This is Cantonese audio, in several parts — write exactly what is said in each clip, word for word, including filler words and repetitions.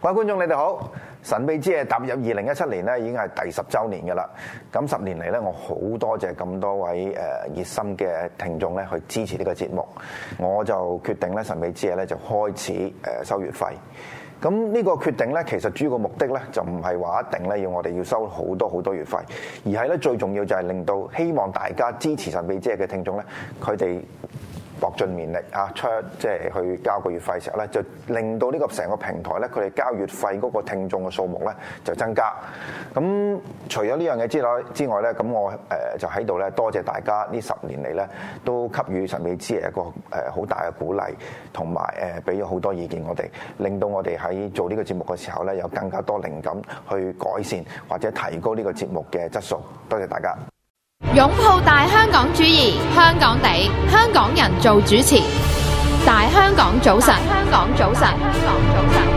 各位觀眾，你哋好！神秘之夜踏入二零一七年咧，已經係第十週年嘅啦。咁十年嚟咧，我好多謝咁多位誒熱心嘅聽眾咧，去支持呢個節目。我就決定咧，神秘之夜咧就開始誒收月費。咁呢個決定咧，其實主要個目的咧，就唔係話一定咧要我哋要收好多好多月費，而係咧最重要就係令到希望大家支持神秘之夜嘅聽眾咧，佢哋搏盡綿力啊，出即係去交個月費嘅時候咧，就令到呢個成個平台咧，佢哋交月費嗰個聽眾嘅數目咧就增加。咁除咗呢樣嘢之外之外咧，咁我誒、呃、就喺度咧多謝大家呢十年嚟咧都給予神秘之夜一個誒好、呃、大嘅鼓勵，同埋誒俾咗好多意見我哋，令到我哋喺做呢個節目嘅時候咧有更加多靈感去改善或者提高呢個節目嘅質素。多謝大家。 擁抱大香港主義，香港地，香港人做主持。大香港早晨，香港早晨，香港早晨。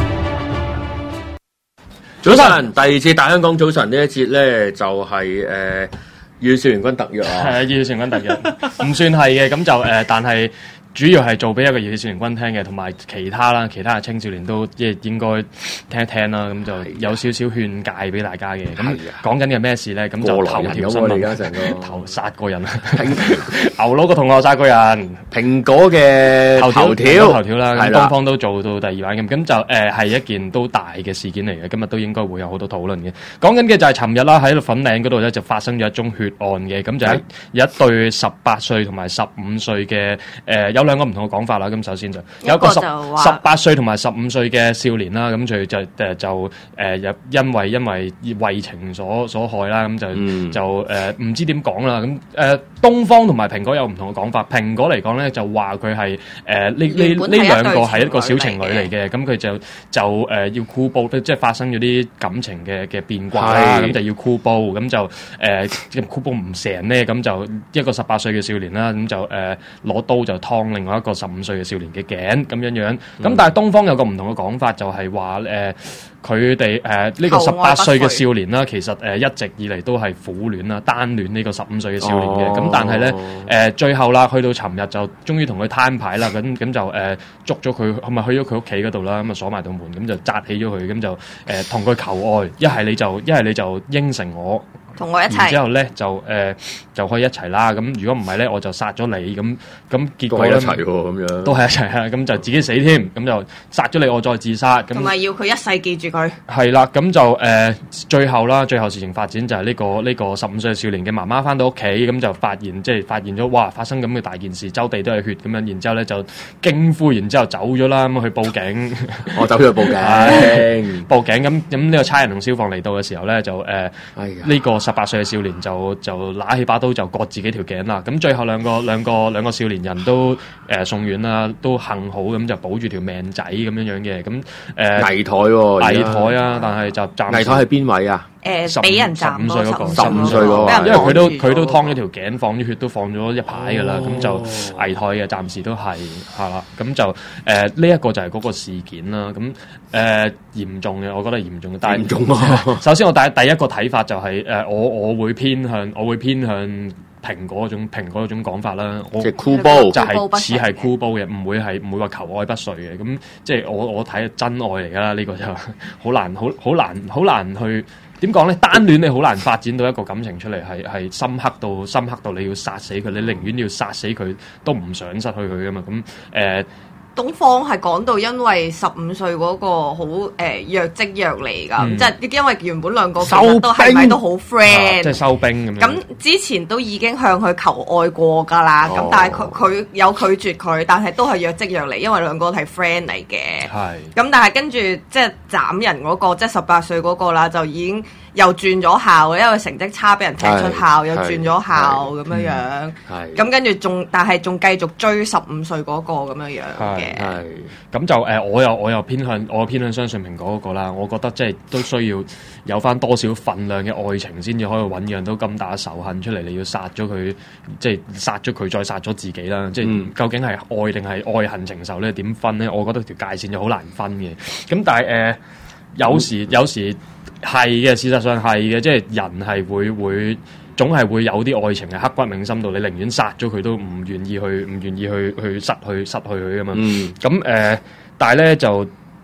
早晨，第二次大香港早晨呢一節咧，就係、是、誒、呃《熱血少年軍特約》啊，係《熱血少年軍特約》，唔算係嘅，咁就誒、呃，但係。主要係做俾一個熱血少年軍聽嘅，同埋其他啦，其他嘅青少年都即係應該聽一聽啦。咁就有少少勸誡俾大家嘅。咁講緊嘅咩事咧？咁就頭條新聞，而家成個頭殺個人，牛佬個同學殺個人，蘋果嘅頭條頭條頭條啦。咁東方都做到第二版咁，咁就誒係、呃、一件都大嘅事件嚟嘅。今日都應該會有好多討論嘅。講緊嘅就係尋日啦，喺粉嶺嗰度咧就發生咗一宗血案嘅。咁就係有一對十八歲同埋十五歲嘅誒。有兩個唔同嘅講法啦，咁首先就有一個十十八歲同埋十五歲嘅少年啦，咁佢就誒就誒因為因為為情所所害啦，咁就、嗯、就誒唔、呃、知點講啦，咁誒、呃、東方同埋蘋果有唔同嘅講法。蘋果嚟講咧就話佢係誒呢呢呢兩個係一個小情侶嚟嘅，咁佢就就誒、呃、要箍煲，即係發生咗啲感情嘅嘅變卦啦，咁就要箍煲，咁就誒箍煲唔成咧，咁就一個十八歲嘅少年啦，咁就誒攞、呃、刀就劏另外一個十五歲嘅少年嘅頸咁樣樣，咁、嗯、但係東方有個唔同嘅講法，就係話誒佢哋誒呢個十八歲嘅少年啦，其實誒、呃、一直以嚟都係苦戀啦、單戀呢個十五歲嘅少年嘅，咁、哦、但係咧誒最後啦，去到尋日就終於同佢攤牌啦，咁咁就誒、呃、捉咗佢，係咪去咗佢屋企嗰度啦？咁啊鎖埋道門，咁就紮起咗佢，咁就誒同佢求愛，一係你就一係你就應承我。 同我一齊， 然之後咧就誒、呃、就可以一齊啦。咁如果唔係咧，我就殺咗你。咁咁結果咧，都係一齊喎。咁樣都係一齊啊。咁就自己死添。咁就殺咗你，我再自殺。咁咪要佢一世記住佢。 係啦。咁就誒、呃、最後啦，最後事情發展就係呢、呢個呢、呢個十五歲少年嘅媽媽翻到屋企，咁就發現即係發現咗，哇！發生咁嘅大件事，周地都係血咁樣。然之後咧就驚呼，然之後走咗啦。咁去報警， 我走咗去報警， 報警。咁咁呢個差人同消防嚟到嘅時候咧，就誒呢、呃哎呢個十八歲嘅少年就就拿起把刀就割自己條頸啦。咁最後兩個兩個兩個少年人都誒、呃、送院啦，都幸好咁就保住條命仔咁樣樣嘅。咁誒危殆喎，危殆啊！但係就暫時危殆係邊位啊？ 誒俾人斬咯， 十五歲嗰個， 十五歲嗰個， 因為佢都佢都劏咗條頸，放咗血都放咗一排噶啦，咁、哦、就危殆嘅，暫時都係係啦。咁就誒呢一個就係嗰個事件啦。咁誒嚴重嘅，我覺得嚴重嘅。但係嚴重啊！首先我第第一個睇法就係、是、誒、呃、我我會偏向我會偏向蘋果嗰種蘋果嗰種講法啦。即係箍煲，就係似係箍煲嘅，唔會係唔會話求愛不遂嘅。咁即係我我睇真愛嚟噶啦，呢、這個就好難好好難好難去。點講咧？單戀你好難發展到一個感情出嚟，係係深刻到深刻到你要殺死佢，你寧願要殺死佢都唔想失去佢噶嘛？咁誒。呃東方係講到因為十五歲嗰個好誒、呃、若即若離㗎，嗯、即係因為原本兩個其實都係咪都好 friend，即係收兵咁樣。咁之前都已經向佢求愛過㗎啦，咁、哦、但係佢佢有拒絕佢，但係都係若即若離，因為兩個係 friend 嚟嘅。係。咁但係跟住即係斬人嗰、那個，即係十八歲嗰個啦，就已經。又轉咗校，因為成績差，俾人踢出校，又轉咗校咁樣樣。係咁跟住仲，但係仲繼續追十五歲嗰個咁樣樣嘅。係咁就誒、呃，我又我又偏向，我偏向相信蘋果嗰個啦。我覺得即係都需要有翻多少份量嘅愛情，先至可以醞釀到咁大仇恨出嚟。你要殺咗佢，即係殺咗佢，再殺咗自己啦。即係、嗯、究竟係愛定係愛恨情仇咧？點分咧？我覺得條界線就好難分嘅。咁但係誒、呃，有時有時。係嘅，事實上係嘅，即係人係會會總係會有啲愛情係刻骨銘心到，你寧願殺咗佢都唔願意去，唔願意去去失去失去佢噶嘛。咁誒、嗯呃，但係咧就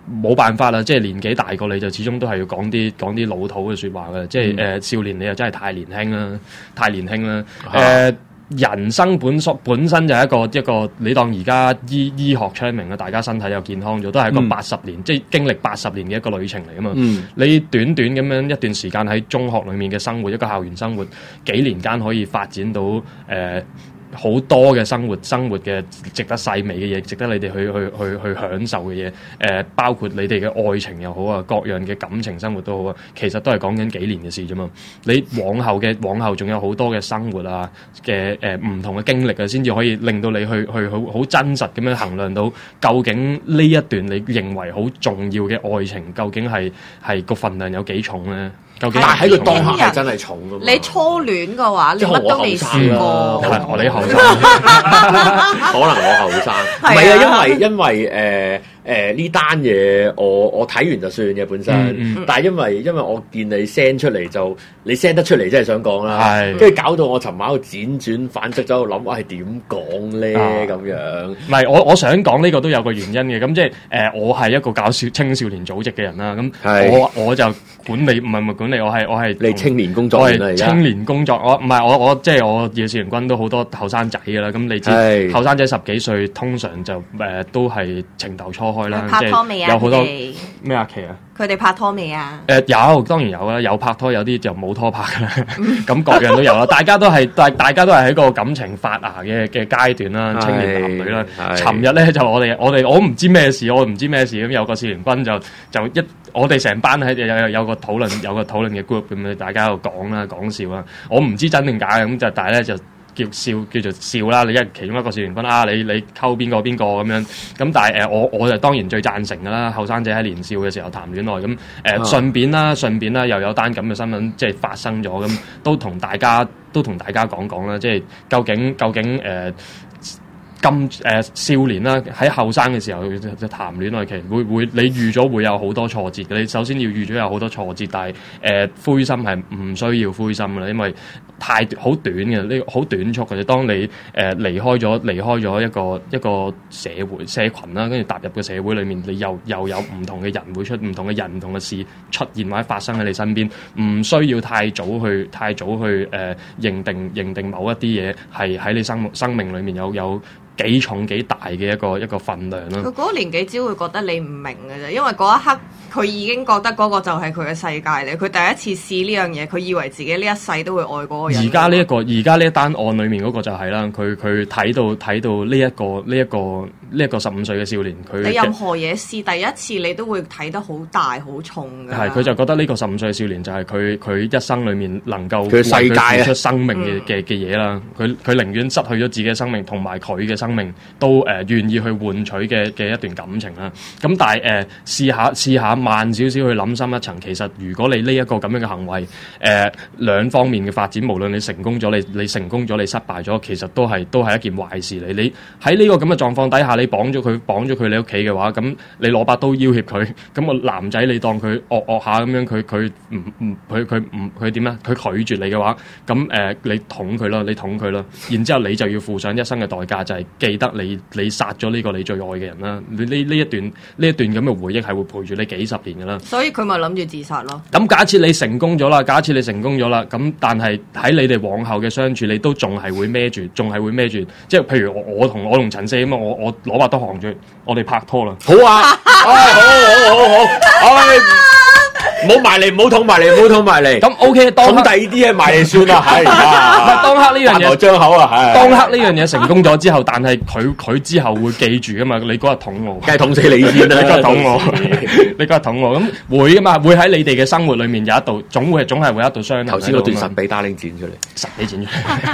冇辦法啦，即係年紀大過你就始終都係要講啲講啲老土嘅説話嘅，即係誒、嗯呃、少年你又真係太年輕啦，太年輕啦，誒、呃。人生本屬本身就係一個一個，你當而家醫醫學昌明啊，大家身體又健康咗，都係一個八十年，嗯、即係經歷八十年嘅一個旅程嚟啊嘛。嗯、你短短咁樣一段時間喺中學裡面嘅生活，一個校園生活，幾年間可以發展到誒。呃好多嘅生活，生活嘅值得細微嘅嘢，值得你哋去去去去享受嘅嘢。誒、呃，包括你哋嘅愛情又好啊，各樣嘅感情生活都好啊，其實都係講緊幾年嘅事啫嘛。你往後嘅往後仲有好多嘅生活啊嘅誒唔同嘅經歷啊，先至可以令到你去去好好真實咁樣衡量到究竟呢一段你認為好重要嘅愛情，究竟係係個份量有幾重咧？但係喺佢當下係真係重㗎嘛？ 你初戀嘅話，你乜都未試過。 係我你後生， 可能我後生。唔係啊，因為因為誒誒呢單嘢，我我睇完就算嘅本身。嗯嗯、但係因為因為我見你 send 出嚟就你 send 得出嚟，真係想講啦。跟住搞到我尋晚喺度輾轉反側，喺度諗，我係點講咧咁樣？ 唔係我我想講呢個都有個原因嘅。咁即係誒、呃，我係一個搞少青少年組織嘅人啦。咁我我就管理唔係唔係管理，我係我係你青年工作， 我係青年工作。我唔係我我即係我夜少年軍都好多後生仔㗎啦。咁你知後生仔十幾歲通常就誒、呃、都係情竇初開啦。 拍拖未啊？ 有好多咩啊？期啊？ 佢哋拍拖未啊？ 誒、呃、有，當然有啦，有拍拖，有啲就冇拖拍噶啦。咁各樣都有啦，大家都係大大家都係喺個感情發芽嘅嘅階段啦，青年男女啦。尋日咧就我哋我哋我唔知咩事，我唔知咩事咁，有個少年軍就就一我哋成班喺有有有個討論有個討論嘅 group 咁樣，大家喺度講啦講笑啦。我唔知真定假嘅咁就，但係咧就。叫笑叫做笑啦！你一其中一個少年軍啊，你你溝邊個邊個咁樣咁，但係誒、呃、我我就當然最贊成㗎啦！後生仔喺年少嘅時候談戀愛咁誒、呃，順便啦，順便啦，又有單咁嘅新聞即係發生咗咁，都同大家都同大家講講啦，即係究竟究竟誒。呃咁誒、呃、少年啦，喺後生嘅時候就就談戀愛期，會會你預咗會有好多挫折嘅。你首先要預咗有好多挫折，但係誒、呃、灰心係唔需要灰心啦，因為太好短嘅呢個好短促嘅。當你誒、呃、離開咗離開咗一個一個社會社群啦，跟住踏入個社會裏面，你又又有唔同嘅人會出唔同嘅人唔同嘅事出現或者發生喺你身邊，唔需要太早去太早去誒、呃、認定認定某一啲嘢係喺你生生命裏面有有。幾重幾大嘅一個一個份量咯。佢嗰個年紀只會覺得你唔明嘅啫，因為嗰一刻佢已經覺得嗰個就係佢嘅世界嚟。佢第一次試呢樣嘢，佢以為自己呢一世都會愛嗰個人。 而家呢一個，而家呢一單案裏面嗰個就係啦，佢佢睇到睇到呢一個呢一個呢一個十五歲嘅少年，佢你任何嘢試第一次，你都會睇得好大好重㗎。 係，佢就覺得呢個十五歲嘅少年就係佢佢一生裏面能夠佢世界付出生命嘅嘅嘅嘢啦。佢佢寧願失去咗自己嘅生命同埋佢嘅生命都誒、呃、願意去換取嘅嘅一段感情啦。咁但係誒、呃、試下試下慢少少去諗深一層，其實如果你呢一個咁樣嘅行為誒、呃、兩方面嘅發展，無論你成功咗，你你成功咗，你失敗咗，其實都係都係一件壞事嚟。你喺呢個咁嘅狀況底下，你綁咗佢綁咗佢你屋企嘅話，咁你攞把刀要挾佢，咁、個男仔你當佢惡惡下咁樣，佢佢唔唔佢佢唔佢點咧？佢拒絕你嘅話，咁誒、呃、你捅佢咯，你捅佢咯，然之後你就要付上一生嘅代價，就係、是、記得。你你殺咗呢個你最愛嘅人啦，你呢呢一段呢一段咁嘅回憶係會陪住你幾十年噶啦。 所以佢咪諗住自殺咯。 咁假設你成功咗啦，假設你成功咗啦，咁但係喺你哋往後嘅相處，你都仲係會孭住，仲係會孭住。即係譬如我同我同陳四咁啊，我我攞把刀行住，我哋拍拖啦。 好啊，哎、好好好好，哎。唔好埋嚟，唔好捅埋嚟，唔好捅埋嚟。 咁 OK， 當捅第二啲嘢埋嚟算啦，係。 唔係當刻呢樣嘢， 張口啊，係。 當刻呢樣嘢成功咗之後，但係佢佢之後會記住噶嘛？你嗰日捅我， 梗係捅死你先啦！ 你嗰日捅我，你嗰日捅我，咁會噶嘛？會喺你哋嘅生活裏面有一道，總會總係會有一道傷痕。 頭先嗰段神秘打拎剪出嚟， 神秘剪出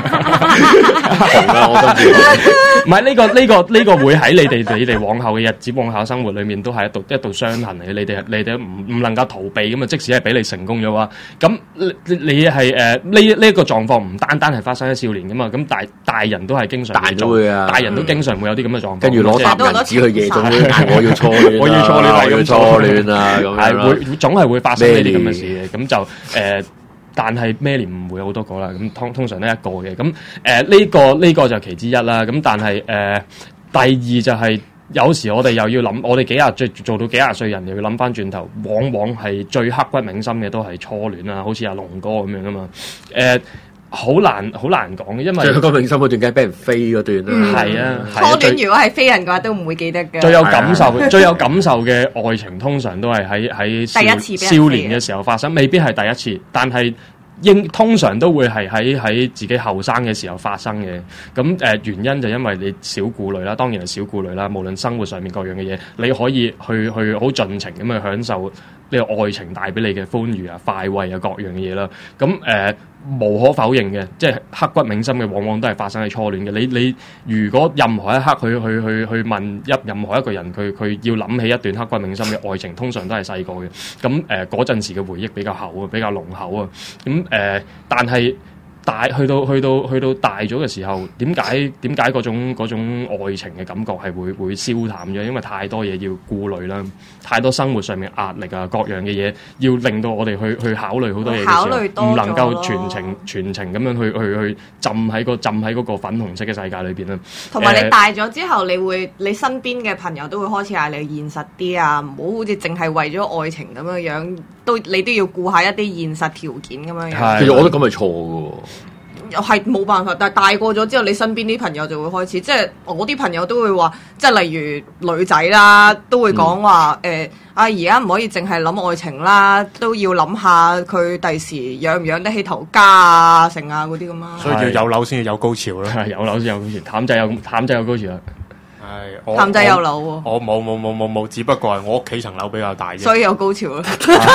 嚟。唔係呢個呢個呢個會喺你哋你哋往後嘅日子、往後生活裏面都係一道一道傷痕嚟嘅。你哋你哋唔唔能夠逃避咁啊！即使係俾你成功咗話，咁你你係誒呢呢一個狀況唔單單係發生喺少年噶嘛？咁大大人都係經常大人都會啊， 大人都經常會有啲咁嘅狀況。 跟住攞沓銀紙去夜總會嗌我要初戀， 我要初戀， 我要初戀啊！咁係會總係會發生呢啲咁嘅事嘅。咁就誒、呃，但係咩年唔會有好多個啦。咁通通常都一個嘅。咁誒呢個呢、呢個就其之一啦。咁但係誒、呃、第二就係、是。 有時我哋又要諗，我哋幾廿歲做到幾廿歲人，又要諗翻轉頭，往往係最刻骨銘心嘅都係初戀啊，好似阿龍哥咁樣啊嘛，誒、呃。好難好難講嘅，因為最個永心嗰段梗係俾人飛嗰段啦。 係、嗯、啊， 初戀如果係飛人嘅話，都唔會記得嘅。 最有感受、最有感受嘅愛情，通常都係喺喺第一次少年嘅時候發生，未必係第一次，但係應通常都會係喺喺自己後生嘅時候發生嘅。咁誒、呃、原因就因為你少顧慮啦，當然係少顧慮啦。無論生活上面各樣嘅嘢，你可以去去好盡情咁去享受呢個愛情帶俾你嘅歡愉啊、快慰啊各樣嘅嘢啦。咁誒。呃無可否認嘅，即係刻骨銘心嘅，往往都係發生喺初戀嘅。你你如果任何一刻去去去去問一任何一個人，佢佢要諗起一段刻骨銘心嘅愛情，通常都係細個嘅。咁誒嗰陣時嘅回憶比較厚啊，比較濃厚啊。咁誒、呃，但係大去到去到去到大咗嘅時候，點解點解嗰種嗰種愛情嘅感覺係會會消淡咗？因為太多嘢要顧慮啦，太多生活上面壓力啊，各樣嘅嘢要令到我哋去去考慮好多嘢嘅時候，唔能夠全程全程咁樣去去去浸喺個浸喺嗰個粉紅色嘅世界裏邊啦。 同埋你大咗之後，你會你身邊嘅朋友都會開始嗌你現實啲啊，唔好好似淨係為咗愛情咁樣樣，都你都要顧下一啲現實條件咁樣樣。 其實我覺得咁係錯嘅喎。 係冇辦法，但係大個咗之後，你身邊啲朋友就會開始，即係我啲朋友都會話，即係例如女仔啦，都會講話誒，啊而家唔可以淨係諗愛情啦，都要諗下佢第時養唔養得起頭家啊、成啊嗰啲咁啊。 所以要有樓先要有高潮啦， 有樓先有高潮，淡仔有淡仔有高潮啦。 係， 淡仔有樓喎。 我冇冇冇冇冇，只不過係我屋企層樓比較大啫， 所以有高潮啦。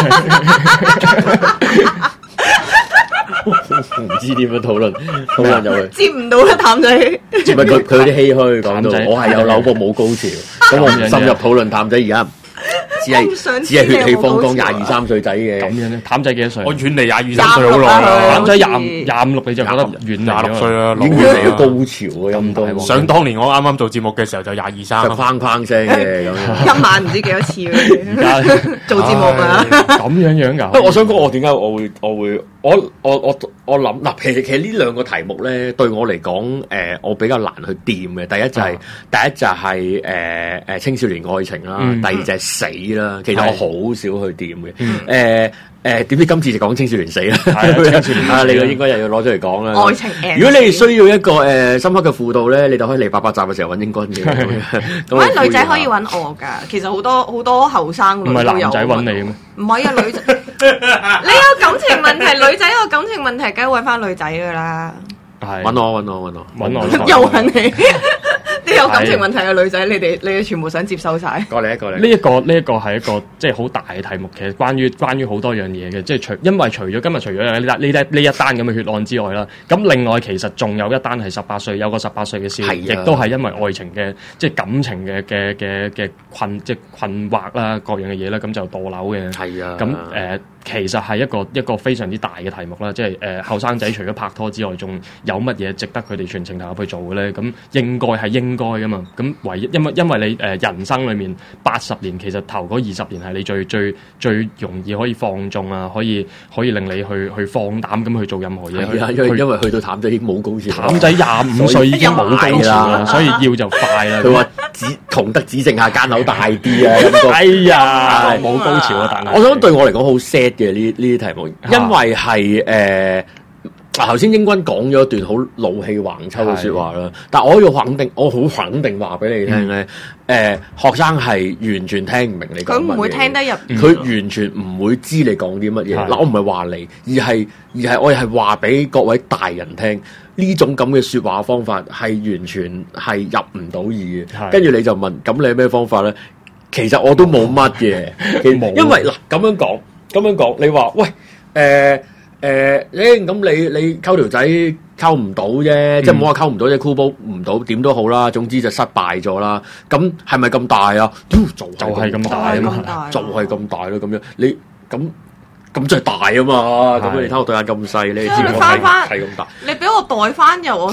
唔知點樣討論，討論就去接唔到啦，淡仔。 唔係佢佢啲唏噓講到，我係有樓過冇高潮，咁我唔深入討論淡仔而家。只係只係血氣方剛廿二三歲仔嘅咁樣咧，淡仔幾多歲？ 我遠離廿二三歲好耐啦。 淡仔廿廿五六你就覺得遠廿六歲啦， 已經遠離咗高潮啊！咁多。 想當年我啱啱做節目嘅時候就廿二三， 就框框聲嘅咁樣。 一晚唔知幾多次而家做節目啊！ 咁樣樣㗎。 不過我想講，我點解我會我會我我我我諗嗱，其實其實呢兩個題目咧，對我嚟講，誒，我比較難去掂嘅。第一就係第一就係誒誒青少年愛情啦，第二就係死啦。其實我好少去掂嘅。誒誒，點知今次就講青少年死啦？啊，你個應該又要攞出嚟講啦。 愛情， 如果你需要一個誒深刻嘅輔導咧，你就可以嚟八八集嘅時候揾英君嘅。 咁女仔可以揾我㗎，其實好多好多後生女唔係男仔揾你嘅咩？ 唔係啊，女仔，你有感情問題，女仔有感情問題，梗係揾翻女仔㗎啦。 係揾我揾我揾我揾我， 又揾你。啲有感情問題嘅女仔，你哋你哋全部想接收晒。 過嚟一個嚟。 呢一個呢一個係一個即係好大嘅題目，其實關於關於好多樣嘢嘅，即係除因為除咗今日除咗有呢單呢單呢一單咁嘅血案之外啦，咁另外其實仲有一單係十八歲有個十八歲嘅少年，亦都係因為愛情嘅即係感情嘅嘅嘅嘅困即係困惑啦，各樣嘅嘢啦，咁就墮樓嘅。 係啊。 咁誒、呃，其實係一個一個非常之大嘅題目啦，即係誒後生仔除咗拍拖之外，仲有乜嘢值得佢哋全程投入去做嘅咧？咁應該係應該噶嘛？咁唯一因為因為你誒、呃、人生裏面八十年，其實頭嗰二十年係你最最最容易可以放縱啊，可以可以令你去去放膽咁去做任何嘢。 係啊，因為因為去到淡仔已經冇高潮。淡仔廿五歲已經冇高潮啦，所以要就快啦。 佢話只窮得只剩下間樓大啲啊！ 哎呀，冇高潮啊！但係我想對我嚟講好 sad 嘅呢呢啲題目，因為係誒。頭先英君講咗一段好怒氣橫秋嘅説話啦，但我要肯定，我好肯定話俾你聽咧，誒、嗯呃、學生係完全聽唔明你講乜嘢， 佢唔會聽得入， 佢完全唔會知你講啲乜嘢。嗱，我唔係話你，而係而係我係話俾各位大人聽，呢種咁嘅説話方法係完全係入唔到耳嘅。跟住你就問，咁你有咩方法咧？其實我都冇乜嘅，因為嗱咁樣講，咁樣講，你話喂誒。呃誒，誒咁你你溝條仔溝唔到啫，嗯、即係唔好話溝唔到啫，箍煲唔到點都好啦，總之就失敗咗啦。咁係咪咁大啊？就就係咁大啊嘛，就係咁大咯。咁樣你咁咁就係大啊嘛。咁你睇我對眼咁細，你知我係係咁大。 你俾我代翻由我十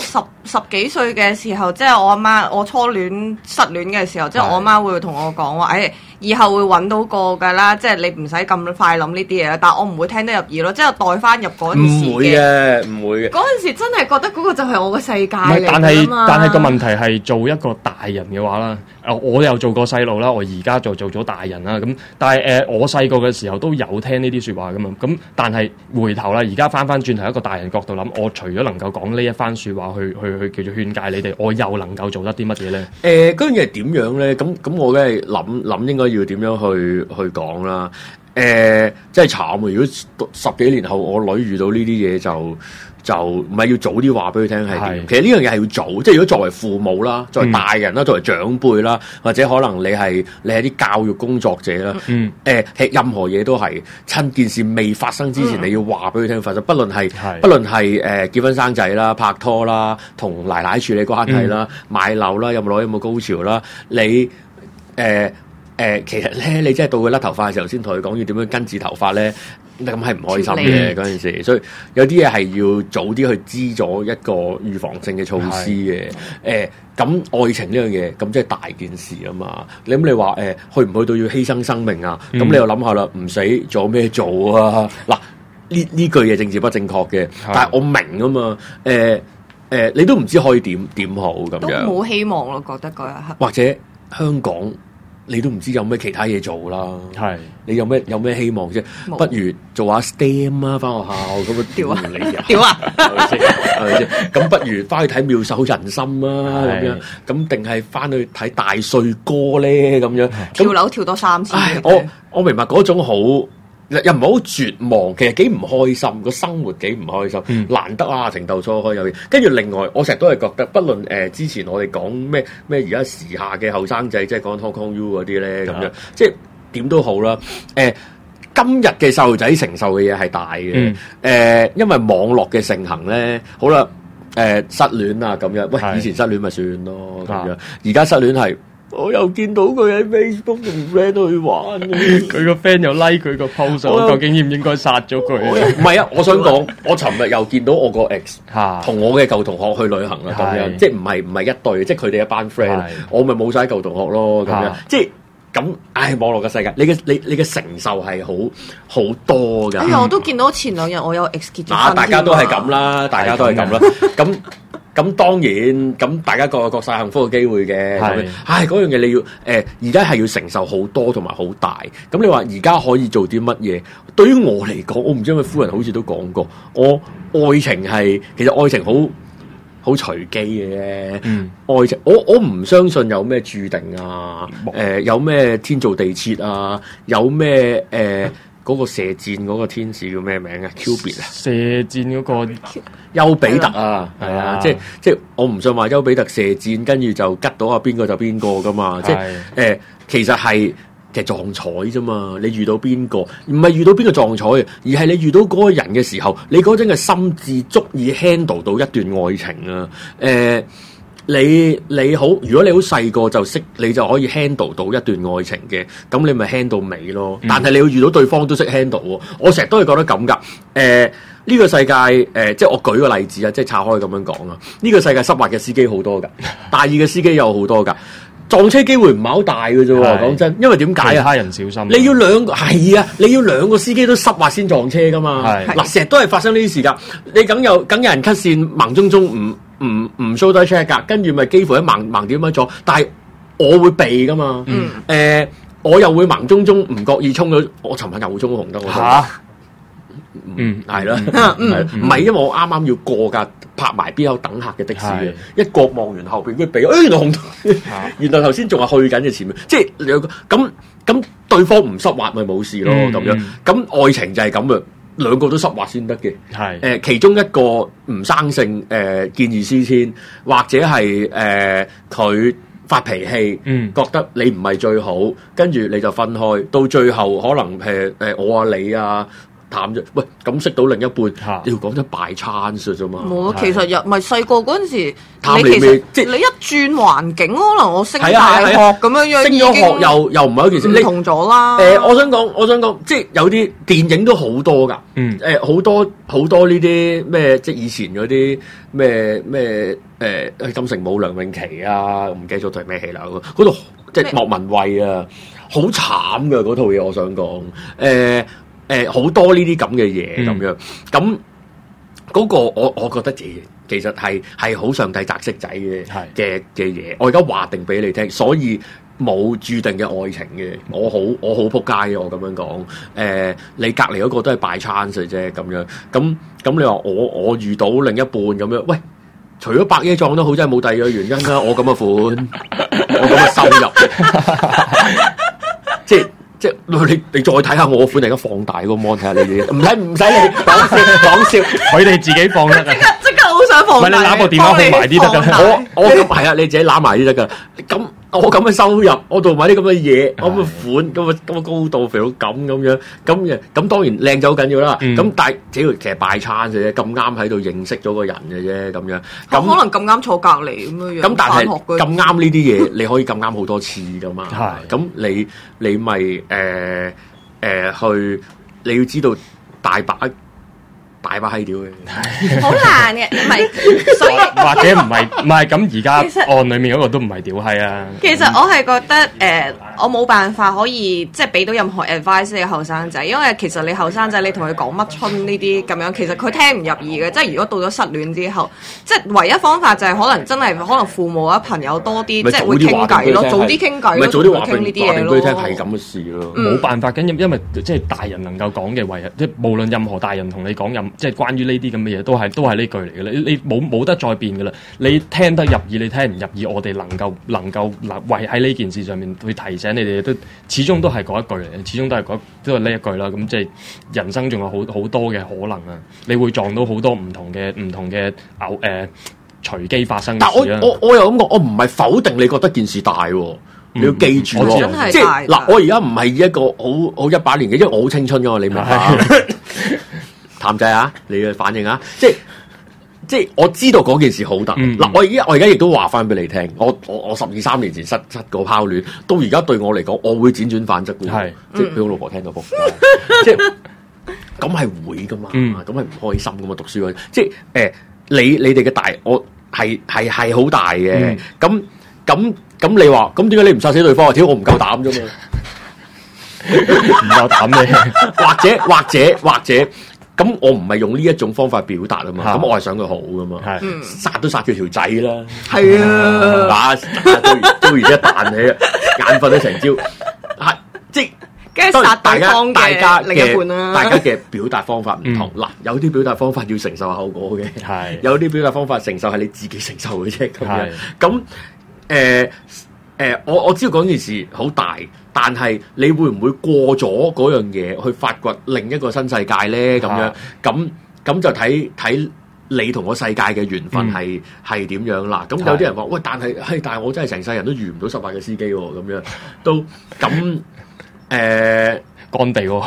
十幾歲嘅時候，即係我阿媽，我初戀失戀嘅時候，即係我阿媽會同我講話，誒，以後會揾到個㗎啦，即係你唔使咁快諗呢啲嘢啦。但係我唔會聽得入耳咯，即係代翻入嗰陣時嘅。唔會嘅，唔會嘅。 嗰陣時真係覺得嗰個就係我嘅世界嚟㗎嘛。 但係但係個問題係做一個大人嘅話啦，誒，我又做過細路啦，我而家就做咗大人啦。咁但係誒、呃，我細個嘅時候都有聽呢啲説話㗎嘛。咁但係回頭啦，而家翻翻轉頭一個大人角度諗，我除咗能夠講呢一番説話去去去叫做勸戒你哋，我又能夠做得啲乜嘢咧？誒、 呃，嗰樣嘢係點樣咧？咁咁，我梗係諗諗應該要點樣去去講啦。誒、呃，真係慘啊！如果十幾年後我女遇到呢啲嘢，就就唔係要早啲話俾佢聽係點。其實呢樣嘢係要早，即係如果作為父母啦，作為大人啦，嗯、作為長輩啦，或者可能你係你係啲教育工作者啦，誒、嗯呃，任何嘢都係趁件事未發生之前，嗯、你要話俾佢聽發生。不論係不論係誒結婚生仔啦、拍拖啦、同奶奶處理關係啦、嗯、買樓啦、有冇攞有冇高潮啦，你誒。呃誒、呃，其實咧，你真係到佢甩頭髮嘅時候，先同佢講要點樣根治頭髮咧，咁係唔開心嘅嗰陣時。所以有啲嘢係要早啲去知咗一個預防性嘅措施嘅。誒、呃，咁愛情呢樣嘢，咁即係大件事啊嘛。你咁你話誒、呃，去唔去到要犧牲生命啊？咁、嗯、你又諗下啦，唔死仲有咩做啊？嗱，呢呢句嘢政治不正確嘅，但係我明啊嘛。誒、呃、誒、呃，你都唔知可以點點好咁樣，都冇希望咯，覺得嗰一刻。 或者香港。你都唔知有咩其他嘢做啦，係你有咩有咩希望啫？不如做下 S T E M 啊，翻學校咁啊，屌啊你啊， 屌啊， 係咪先？係咪先？咁不如翻去睇妙手仁心啊，咁樣咁定係翻去睇大帥哥咧？咁樣跳樓跳多三次。 我我明白嗰種好。又唔係好絕望，其實幾唔開心，個生活幾唔開心，嗯、難得啊情竇初開有嘢。跟住另外，我成日都係覺得，不論誒、呃、之前我哋講咩咩而家時下嘅後生仔，即係講 Hong Kong U 嗰啲咧，咁樣即係點都好啦。誒、呃，今日嘅細路仔承受嘅嘢係大嘅。誒、嗯呃，因為網絡嘅盛行咧，好啦，誒、呃、失戀啊咁樣，喂，以前失戀咪算咯咁樣，而家失戀係。我又見到佢喺 Facebook 同 friend 去玩， 佢個 friend 又 like 佢個 post，我究竟應唔應該殺咗佢？ 唔係啊，我想講，我尋日又見到我個 ex 同我嘅舊同學去旅行啦，咁樣即係唔係唔係一對，即係佢哋一班 friend，我咪冇晒舊同學咯，咁樣即係咁。唉，網絡嘅世界，你嘅你你嘅承受係好好多㗎。 哎呀，我都見到前兩日我有 ex 結咗婚， 大家都係咁啦，大家都係咁啦，咁。咁當然，咁大家各有各晒幸福嘅機會嘅。係，唉，嗰樣嘢你要誒，而家係要承受好多同埋好大。咁你話而家可以做啲乜嘢？對於我嚟講，我唔知因為夫人好似都講過，我愛情係其實愛情好好隨機嘅。嗯，愛情我我唔相信有咩注定啊，誒、呃、有咩天造地設啊，有咩誒。呃嗰個射箭嗰個天使叫咩名啊 ？Cupid 啊， 射箭嗰個丘比特啊，係啊，即係即係我唔信話丘比特射箭，跟住就吉到啊邊個就邊個噶嘛，即係誒、呃，其實係其實撞彩啫嘛，你遇到邊個，唔係遇到邊個撞彩嘅，而係你遇到嗰個人嘅時候，你嗰陣嘅心智足以 handle 到一段愛情啊，誒、呃。你你好，如果你好細個就識，你就可以 handle 到一段愛情嘅，咁你咪 handle 尾咯。嗯、但係你要遇到對方都識 handle 喎。我成日都係覺得咁噶。誒、呃，呢、呢個世界誒、呃，即係我舉個例子啊，即係拆開咁樣講啊。呢、呢個世界濕滑嘅司機好多噶，大意嘅司機有好多噶，撞車機會唔係好大嘅啫。講真，因為點解啊？ 他人小心。 你要兩個係啊，你要兩個司機都濕滑先撞車噶嘛。嗱，成日都係發生呢啲事噶。你梗有梗有人 cut 線盲中中唔。唔唔 show 得 check 㗎，跟住咪幾乎一盲盲點樣咗，但係我會避㗎嘛。嗯，誒、呃，我又會盲中中唔覺意衝咗，我尋日又衝紅燈，我嚇，嗯，係啦，係唔係因為我啱啱要過架拍埋邊有等客嘅的，的士嘅，一過望完後邊佢避，誒、哎、原來紅燈，原來頭先仲係去緊嘅前面，即係兩個咁咁對方唔濕滑咪冇事咯，咁、嗯、樣咁愛情就係咁嘅。兩個都濕滑先得嘅，係誒、呃、其中一個唔生性，誒、呃、見異思遷，或者係誒佢發脾氣，嗯，覺得你唔係最好，跟住你就分開，到最後可能誒誒、呃、我啊你啊淡啫。喂，咁識到另一半，你要講真敗 chance 啫嘛。 冇，其實又唔係細個嗰陣時， 探你其實即你一轉環境，可能我升大學咁樣樣， 升咗學又又唔係一件事， 唔同咗啦。 誒，我想講，我想講，即係有啲電影都好多㗎。 嗯。 誒，好多好多呢啲咩，即係以前嗰啲咩咩誒金城武、梁詠琪啊，唔記得咗對咩戲啦。嗰度即係莫文蔚啊，好慘㗎嗰套嘢，我想講。誒誒，好多呢啲咁嘅嘢咁樣，咁嗰個我我覺得其其實係係好上帝擲色仔嘅嘅嘅嘢。我而家話定俾你聽，所以冇注定嘅愛情嘅。我好我好撲街嘅，我咁樣講。誒、呃，你隔離嗰個都係敗 chance 啫，咁樣。咁咁你話我我遇到另一半咁樣，喂，除咗白嘢撞都好，真係冇第二個原因啦。我咁嘅款，我咁嘅收入，即係。即係你你再睇下我個款，突然間放大個 mon 睇下你哋，唔使唔使你講笑講笑， 佢哋自己放得啊！ 即刻好想放大， 唔係你揦部電話放埋啲得㗎。 我我咁係啊，你自己揦埋啲得㗎。咁我咁嘅收入，我度買啲咁嘅嘢，咁嘅款，咁嘅咁嘅高度肥到咁咁樣，咁嘅咁當然靚就好緊要啦。咁、嗯、但係只要其實敗餐嘅啫，咁啱喺度認識咗個人嘅啫，咁樣。咁可能咁啱坐隔離咁樣樣。 咁但係咁啱呢啲嘢，你可以咁啱好多次㗎嘛。係。咁你你咪誒誒去，你要知道大把。大把閪屌嘅， 好難嘅，唔係，所以或者唔係唔係咁而家案裡面嗰個都唔係屌閪啊。 其實我係覺得誒、呃，我冇辦法可以即係俾到任何 advice 你後生仔，因為其實你後生仔你同佢講乜春呢啲咁樣，其實佢聽唔入耳嘅。即係如果到咗失戀之後，即係唯一方法就係可能真係可能父母啊朋友多啲，即係會傾偈咯，早啲傾偈咯， 早啲話傾呢啲嘢咯。 係咁嘅事咯， 冇辦法嘅，因因為即係大人能夠講嘅，唯即係無論任何大人同你講任。即係關於呢啲咁嘅嘢，都係都係呢句嚟嘅啦。你你冇冇得再變嘅啦。你聽得入耳，你聽唔入耳，我哋能夠能夠嗱為喺呢件事上面去提醒你哋，都始終都係嗰一句嚟嘅，始終都係嗰都係呢一句啦。咁即係人生仲有好好多嘅可能啊！你會撞到好多唔同嘅唔同嘅偶誒隨機發生嘅事啦。 但我我我又咁講，我唔係否定你覺得件事大喎。你要記住咯， 嗯、 即係嗱，我而家唔係一個好好一把年紀，因為我好青春㗎嘛，你明白？譚仔啊，你嘅反應啊，即係即係我知道嗰件事好大。嗱、嗯，我而家我而家亦都話翻俾你聽，我我我十二三年前失失過拋戀，到而家對我嚟講，我會輾轉反側嘅，係即係俾我老婆聽到仆，即係咁係會噶嘛，咁係唔開心噶嘛，讀書嗰陣，即係誒、呃，你你哋嘅大，我係係係好大嘅，咁咁咁你話，咁點解你唔殺死對方啊？屌，我唔夠膽啫嘛， 唔夠膽咩？ 或者或者或者。咁我唔係用呢一種方法表達啊嘛，咁我係想佢好噶嘛，殺都殺佢條仔啦，係啊，都都而家彈起，眼瞓都成朝，係即係， 跟住殺大家大家另一半啦， 大家嘅表達方法唔同，嗱，有啲表達方法要承受後果嘅，係有啲表達方法承受係你自己承受嘅啫，咁樣，咁誒。誒、呃，我我知道嗰件事好大，但係你會唔會過咗嗰樣嘢去發掘另一個新世界咧？咁樣咁咁就睇睇你同個世界嘅緣分係係點樣啦。咁有啲人話：喂，但係係，但係我真係成世人都遇唔到十八嘅司機喎、哦，咁樣都咁誒乾地喎。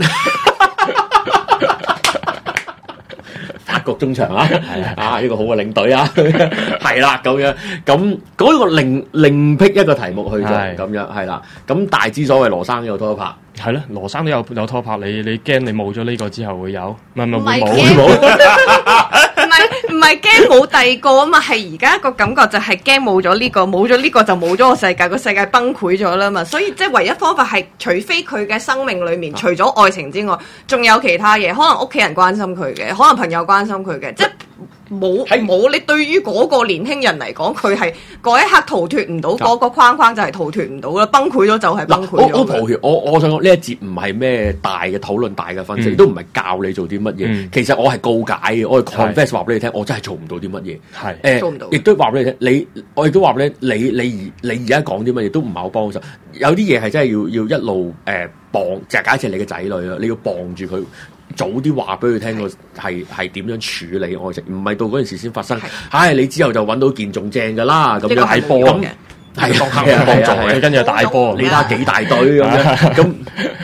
法國中場啊，啊呢個好嘅領隊啊，係啦咁樣，咁嗰、那個另另辟一個題目去做，咁樣係啦，咁大之所謂羅生有拖拍， 係咯，羅生都有有拖拍，你你驚你冇咗呢個之後會有，唔係唔係會冇會冇，唔係唔係驚冇第二個啊嘛，係而家個感覺就係驚冇咗呢個，冇咗呢個就冇咗個世界，個世界崩潰咗啦嘛，所以即係唯一方法係，除非佢嘅生命裏面除咗愛情之外，仲有其他嘢，可能屋企人關心佢嘅，可能朋友關心佢嘅，即係冇冇你對於嗰個年輕人嚟講，佢係嗰一刻逃脫唔到嗰個框框，就係逃脫唔到啦，崩潰咗就係崩潰咗。 我我抱歉，我我想講呢一節唔係咩大嘅討論、大嘅分析，都唔係教你做啲乜嘢。其實我係告解嘅，我係 confess 話俾你聽，我真係做唔到啲乜嘢。係誒，做唔到。亦都話俾你聽，你我亦都話俾你，你你而你而家講啲乜嘢都唔係好幫手。有啲嘢係真係要要一路誒傍，就係假設你嘅仔女啦，你要傍住佢。早啲話俾佢聽個係係點樣處理愛情，唔係到嗰陣時先發生。唉，你之後就揾到件仲正㗎啦，咁樣大波咁係幫係幫助嘅，跟住大波，你睇下幾大隊咁樣咁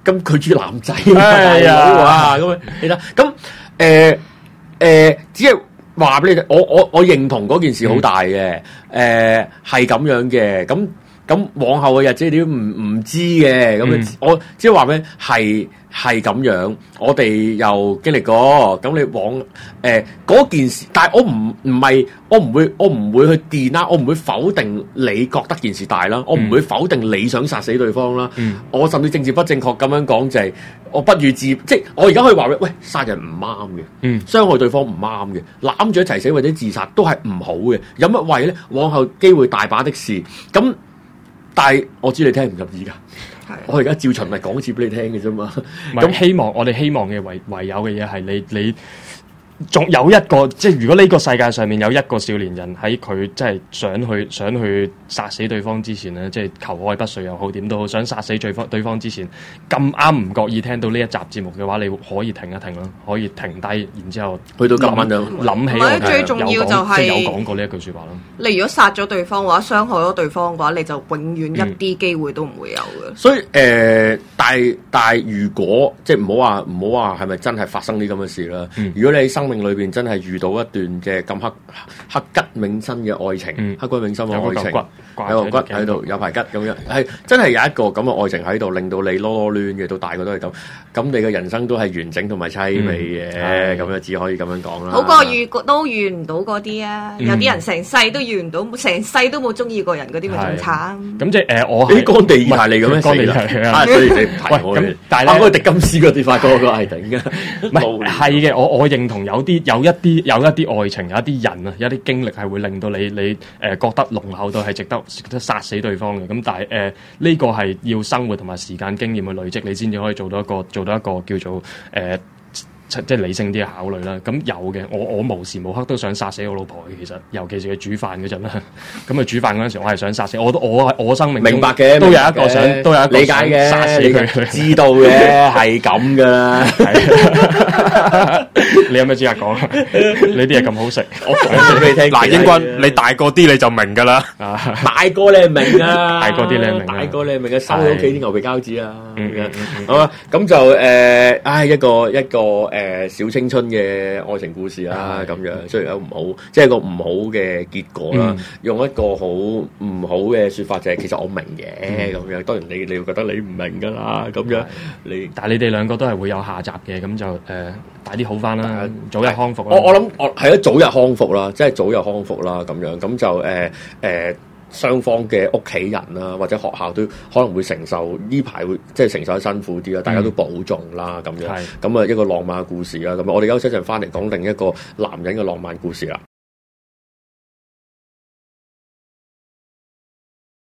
咁佢中意男仔大佬啊咁樣，你睇咁誒誒，只係話俾你聽，我我我認同嗰件事好大嘅，誒係咁樣嘅，咁咁往後嘅日子你都唔唔知嘅，咁、嗯、我只係話俾係。係咁樣，我哋又經歷過，咁你往誒嗰、呃、件事，但係我唔唔係，我唔會，我唔會去電啦，我唔會否定你覺得件事大啦，我唔會否定你想殺死對方啦，嗯、我甚至政治不正確咁樣講就係、是，我不予置，即係我而家可以話喂，殺人唔啱嘅，嗯、傷害對方唔啱嘅，攬住一齊死或者自殺都係唔好嘅，有乜謂咧？往後機會大把的事，咁但係我知你聽唔入耳㗎。我而家照循例講次俾你聽嘅啫嘛， 咁希望我哋希望嘅唯唯有嘅嘢係你你。仲有一個，即係如果呢個世界上面有一個少年人喺佢即係想去想去殺死對方之前咧，即係求愛不遂又好，點都好，想殺死對方對方之前，咁啱唔覺意聽到呢一集節目嘅話，你可以停一停咯，可以停低，然之後去到今晚就諗起我最重要就係、 即係有講過呢一句説話咯。 你如果殺咗對方嘅話，傷害咗對方嘅話，你就永遠一啲機會都唔會有嘅、嗯。 所以誒、呃，但係但係如果即係唔好話唔好話係咪真係發生呢咁嘅事啦？嗯、如果你喺生命裏邊真係遇到一段嘅咁刻刻骨銘心嘅愛情，嗯、刻骨銘心嘅愛情，有個骨喺度，有排骨咁樣，係真係有一個咁嘅愛情喺度，令到你囉囉攣嘅，到大個都係咁，咁你嘅人生都係完整同埋凄美嘅，咁樣、嗯、只可以咁樣講啦。 好過遇都遇唔到嗰啲啊！嗯、有啲人成世都遇唔到，成世都冇中意過人嗰啲，咪仲慘。 咁即係誒，我啲乾地意大利咁樣死啦，所以你唔提我嘅。但係咧，迪金斯嗰啲發哥個係頂嘅， 唔係係嘅，我我認同有啲有一啲有一啲愛情，有一啲人啊，有一啲經歷係會令到你你誒、呃、覺得濃厚到係值得值得殺死對方嘅。咁但係誒呢個係要生活同埋時間經驗去累積，你先至可以做到一個做到一個叫做誒。呃即係理性啲嘅考慮啦，咁有嘅，我我無時無刻都想殺死我老婆嘅，其實尤其是佢煮飯嗰陣啦，咁佢煮飯嗰陣時，我係想殺死，我都我我生命明白嘅， 都有一個想都有一個理解嘅， 殺死佢， 知道嘅係咁噶啦。 你有咩資格講？你啲嘢咁好食， 我講俾你聽。 嗱，英軍，你大個啲你就明噶啦， 大個你明啊， 大個啲你明， 大個你明啊，收咗屋企啲牛皮膠紙啊，好啊，咁就誒，唉，一個一個。誒小青春嘅愛情故事啦，咁樣雖然有唔好，即係一個唔好嘅結果啦。嗯、用一個好唔好嘅説法就係、是、其實我明嘅咁、嗯、樣。當然你你會覺得你唔明㗎啦，咁樣你。但係你哋兩個都係會有下集嘅，咁就誒快啲好返啦，呃、早日康復。我我諗我係啊，早日康復啦，即係早日康復啦，咁樣咁就誒誒。呃呃雙方嘅屋企人啦，或者學校都可能會承受呢排會即係承受得辛苦啲啦，大家都保重啦咁樣。咁啊一個浪漫嘅故事啦，咁我哋休息一陣翻嚟講另一個男人嘅浪漫故事啦。